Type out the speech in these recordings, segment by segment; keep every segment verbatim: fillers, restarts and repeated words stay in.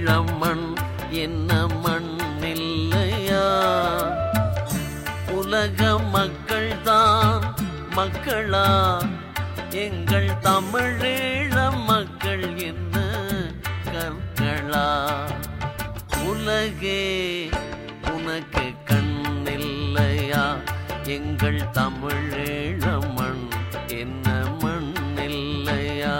தமிழீழமண் என்ன மண் இல்லையா? உலக மக்கள் தான் மக்களா? எங்கள் தமிழீழ மக்கள் என்ன கற்களா? உலகே உனக்கு கண்ணில்லையா? எங்கள் தமிழீழ மண் என்ன மண் இல்லையா?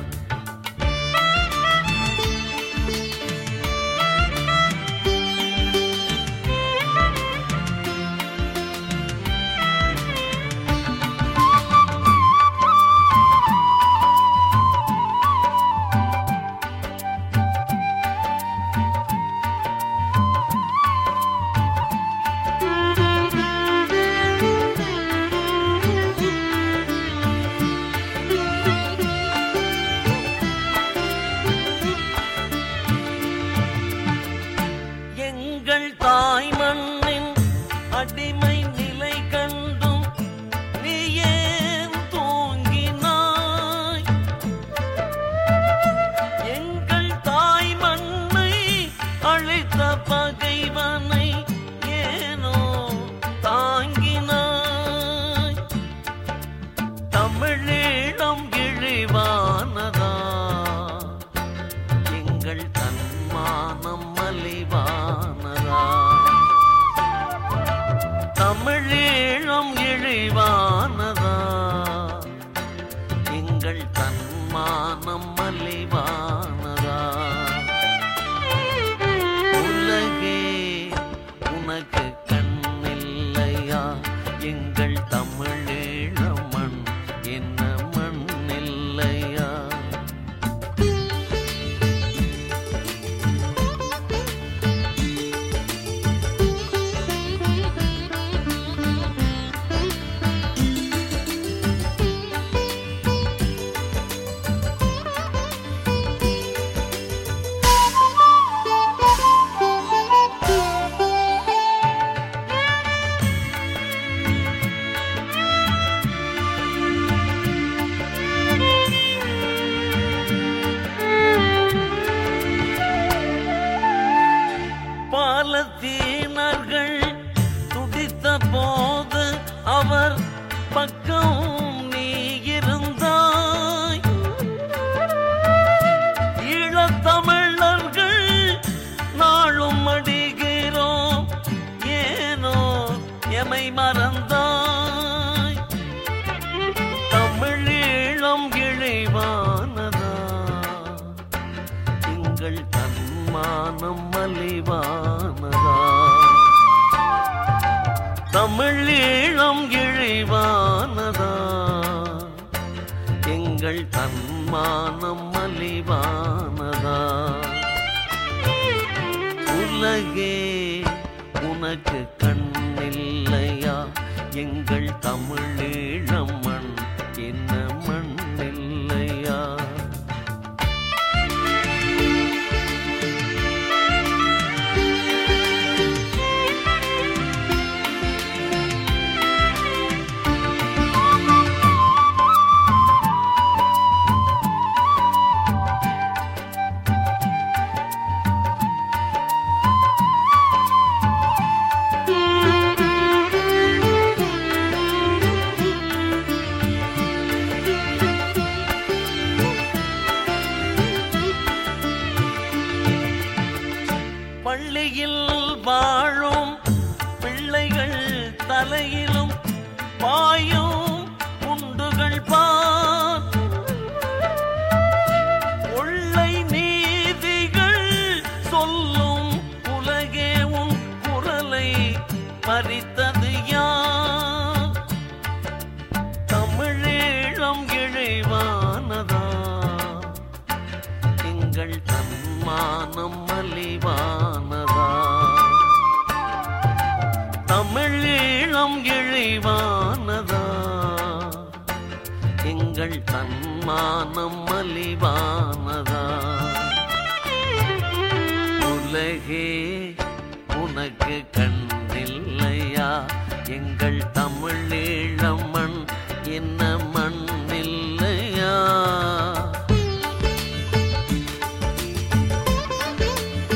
எங்கள் தாய் மண்ணின் அடிமை நிலை கண்டும் நீ ஏன் தூங்கினாய்? எங்கள் தாய் மண்ணை அழித்த பகைவனை ஏனோ தாங்கினாய்? தமிழீழம் இழிவானதா? எங்கள் தன்மானம் மலிவானதா? தமிழீழம் இழிவானதா? எங்கள் தன்மானம் மலிவானதா? உலகே உனக்கு கண்ணில்லையா? எங்கள் தமிழீழ மண் என்ன மண் இல்லையா? பாலத்தீனர்கள் துடித்த போது அவர் பக்கம் நீ இருந்தாய். ஈழத்தமிழர்கள் நாளும் அடிகிறோம், ஏனோ எமை மறந்தாய். தமிழீழம் இழிவானதா? எங்கள் தன்மானம் மலிவானதா? தமிழீழம் இழிவானதா? எங்கள் தன்மானம் மலிவானதா? உலகே உனக்கு கண்ணில்லையா? எங்கள் தமிழீழ மண் என்ன மண் இல்லையா? பள்ளியில் வாழும் பிள்ளைகள் தலையிலும் பாயும் குண்டுகள் பார். கொள்ளை நீதிகள் சொல்லும் உலகே உன் குரலை பறித்தது யார்? தமிழீழம் இழிவானதா? எங்கள் தன்மானம் மலிவானதா? தமிழீழம் இழிவானதா? எங்கள் தன்மானம் மலிவானதா? உலகே உனக்கு கண்ணில்லையா? எங்கள் தமிழீழ மண் என்ன மண் இல்லையா?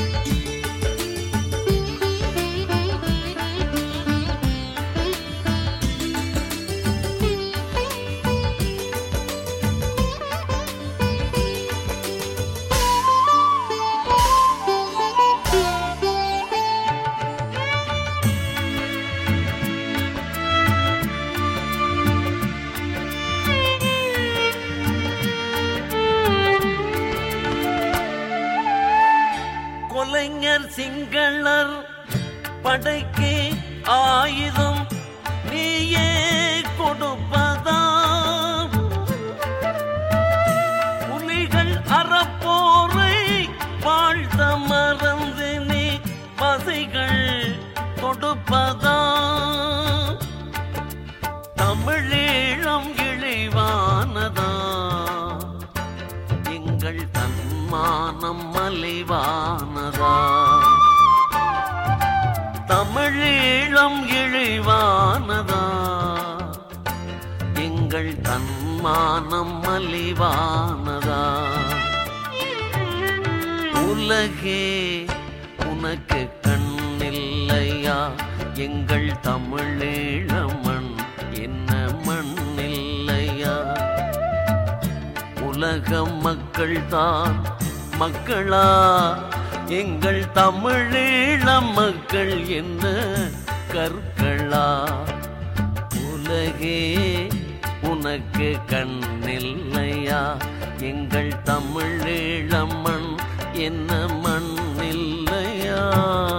கொலைஞர் சிங்களர் படைக்கு ஆயுதம் நீயே கொடுப்பதா? புலிகள் அறப்போரை வாழ்த்த மறந்து நீ பசைகள் தொடுப்பதா? தமிழீழம் இழிவானதா? எங்கள் தன்மானம் மலிவானதா? தமிழீழம் இழிவானதா? எங்கள் தன்மானம் மலிவானதா? உலகே உனக்கு கண்ணில்லையா? எங்கள் தமிழீழ மண் என்ன மண்ணில்லையா? உலக மக்கள் தான் மக்களா? எங்கள் தமிழீழ மக்கள் என்ன கற்களா? உலகே உனக்கு கண்ணில்லையா? எங்கள் தமிழீழ மண் என்ன மண்ணில்லையா?